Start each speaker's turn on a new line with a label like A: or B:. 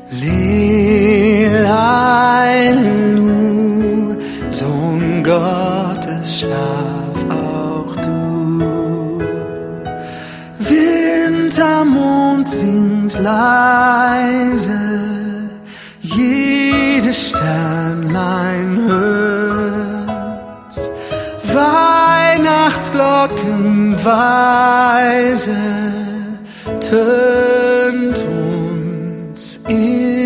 A: Lelailu, Sohn Gottes, schlaf auch du. Wintermond singt leise, jedes Sternlein hört's. Weihnachtsglocken weise tönt uns in